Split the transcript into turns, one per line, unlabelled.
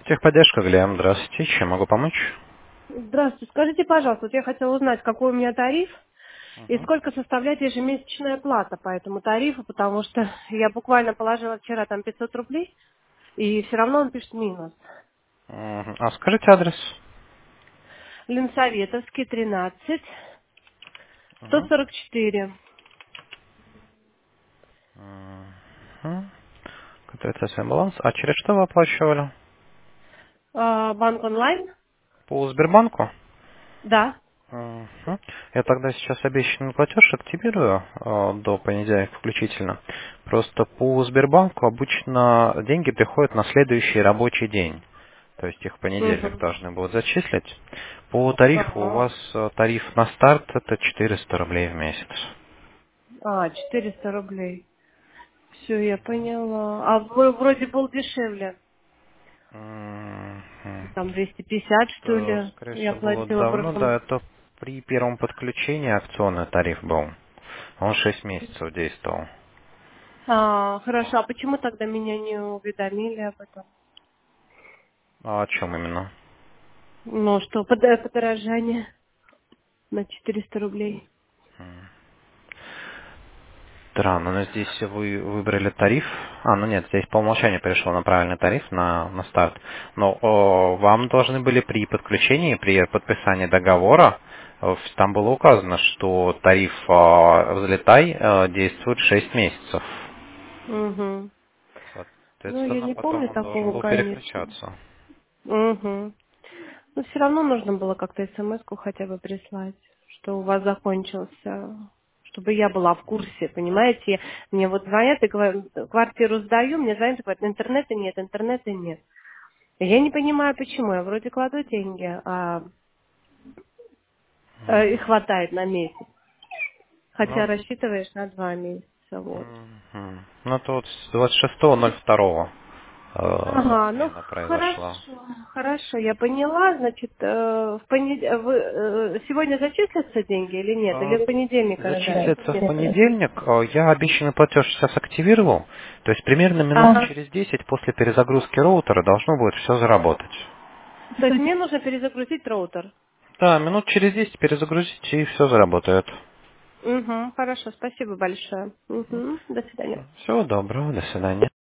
Техподдержка, Глеб, здравствуйте. Чем могу помочь?
Здравствуйте. Скажите, пожалуйста, вот я хотела узнать, какой у меня тариф и сколько составляет ежемесячная плата по этому тарифу, потому что я буквально положила вчера там 500 рублей, и все равно он пишет минус.
А скажите адрес?
Ленсоветовский, 13,
Мгм.
144.
Мгм. Отрицательный баланс. А через что вы оплачивали?
Банк онлайн?
По Сбербанку?
Да.
Мгм. Я тогда сейчас обещанный платеж активирую до понедельника включительно. Просто по Сбербанку обычно деньги приходят на следующий рабочий день. То есть их в понедельник
Угу.
должны будут зачислить. По тарифу у
Ага.
вас тариф на старт это 400 рублей в месяц.
400 рублей. Все, я поняла. А вроде был дешевле.
Мгм.
Там 250, что
Это,
ли,
скорее
я
всего, было
платила в
давно,
прошлом.
да, это при первом подключении акционный тариф был. Он 6 месяцев действовал.
Хорошо. А почему тогда меня не уведомили об этом?
А о чем именно?
Ну, что, подорожание на 400 рублей.
Странно, но здесь вы выбрали тариф. Ну нет, здесь по умолчанию перешел на правильный тариф на старт. Но вам должны были при подключении, при подписании договора, там было указано, что тариф «Взлетай» действует 6 месяцев.
Угу. Ну, я
Соответственно,
не
потом
помню
он должен
такого,
был
конечно.
переключаться.
Угу. Но все равно нужно было как-то смс-ку хотя бы прислать, что у вас закончился, чтобы я была в курсе, понимаете? Мне вот звонят и говорят, квартиру сдаю, мне звонят и говорят, интернета нет, интернета нет. И я не понимаю, почему. Я вроде кладу деньги, и хватает на месяц. Хотя
Ну,
рассчитываешь на 2 месяца, вот.
ну, это вот с 26.02
Ага, ну
смена произошла.
хорошо, хорошо, я поняла. Значит, сегодня зачислятся деньги или нет? Или
Э,
в понедельник ожидать?
Зачислится в понедельник. Я обещанный платеж сейчас активировал. То есть примерно минут
Ага.
через 10 после перезагрузки роутера должно будет все заработать.
То есть мне нужно перезагрузить роутер.
Да, минут через 10 перезагрузите и все заработает.
Угу, хорошо, спасибо большое. Угу, до свидания.
Всего доброго, до свидания.